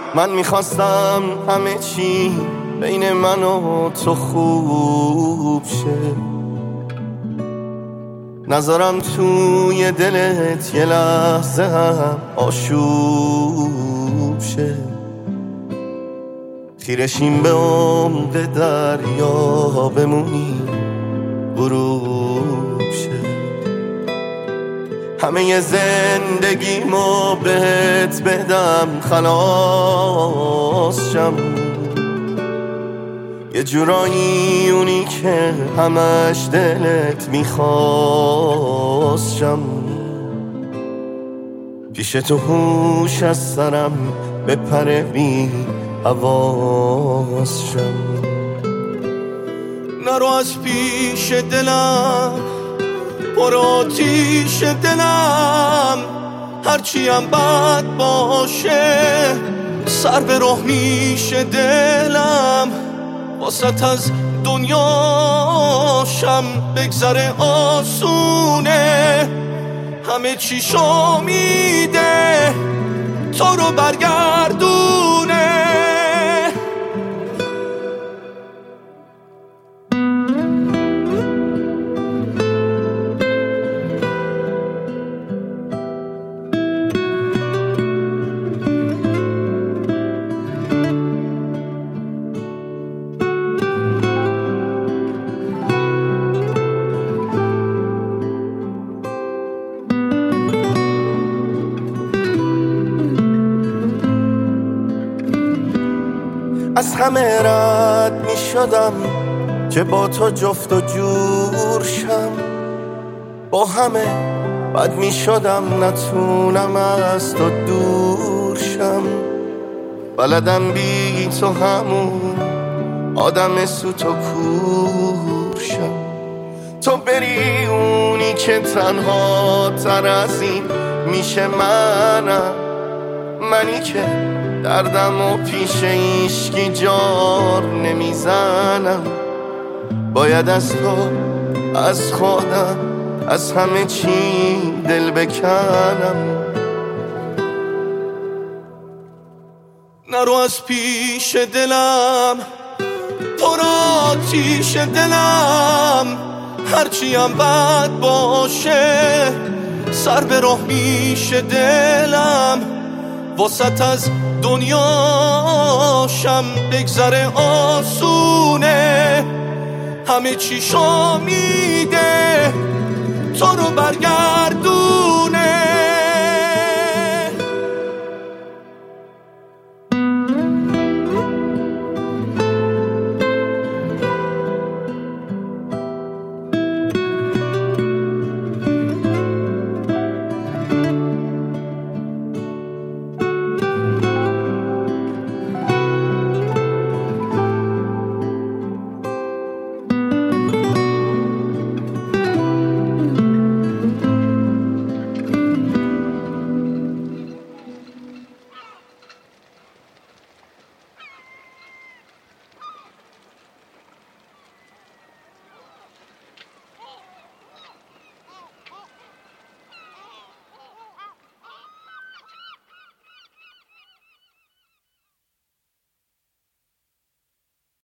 من میخواستم همه چی بین من و تو خوب شه، نذارم توی دلت یه لحظه هم آشوب شه. خیرشیم به عمق دریا بمونی غروب شه. همه زندگیمو بهت بدم خلاص شم، یه جورایی اونی که همش دلت میخواست شم. پیش تو هوش از سرم بپره بی حواس شم. نرو از پیش دلم، پر آتیش دلم، هرچی هم بد باشه سر به راه میشه دلم. واسط از دنیاشم بگذره آسونه، همه چی شامیده تو رو برگردونه. از همه رد می شدم که با تو جفت و جور شم، با همه بد می شدم نتونم از تو دور شم. بلدم بی تو همون آدم سوت و کور شم. تو بری اونی که تنها تر از این میشه منم، منی که دردم و پیش ایشکی جار نمیزنم. باید از تو، از خودم، از همه چی دل بکنم. نرو از پیش دلم، پر آتیش دلم، هرچی هم بد باشه سر به راه میشه دلم. واسط از دنیاشم بگذره آسونه، همه چی شامیده